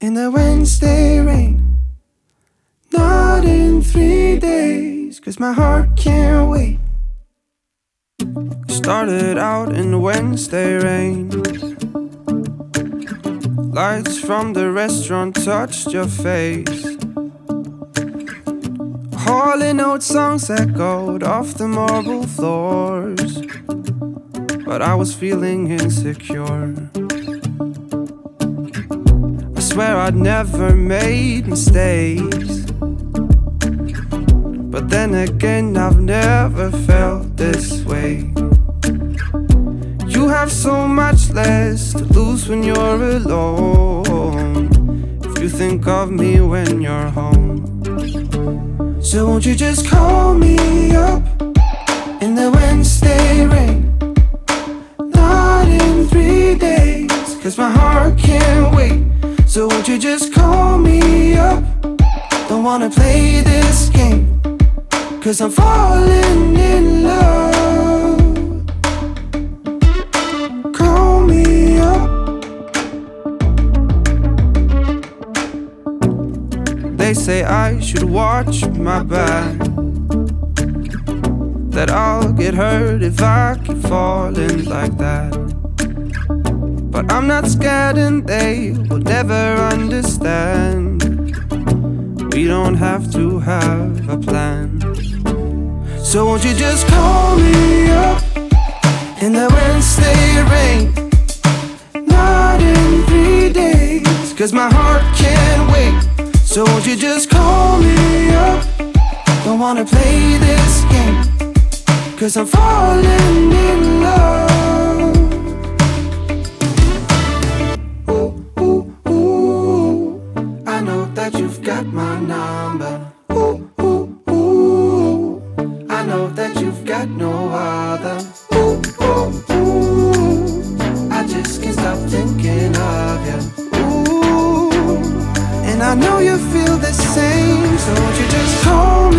in the Wednesday rain. Not in 3 days, 'cause my heart can't wait. Started out in the Wednesday rain. Lights from the restaurant touched your face. Hall note songs echoed off the marble floors, but I was feeling insecure. I swear I'd never made mistakes, but then again I've never felt this way. You have so much less to lose when you're alone, if you think of me when you're home. So won't you just call me up in the Wednesday rain. Not in 3 days, 'cause my heart can't wait. So won't you just call me up? Don't wanna play this game, 'cause I'm falling in love. Call me up. They say I should watch my back, that I'll get hurt if I keep falling like that. But I'm not scared and they will never understand. We don't have to have a plan. So won't you just call me up in the Wednesday rain. Not in 3 days, 'cause my heart can't wait. So won't you just call me up? Don't wanna play this game, 'cause I'm falling in love. Ooh, ooh, ooh, I know that you've got my number. Ooh, ooh, ooh, I know that you've got no other. Ooh, ooh, ooh, I just can't stop thinking of you. Ooh, and I know you feel the same, so won't you just call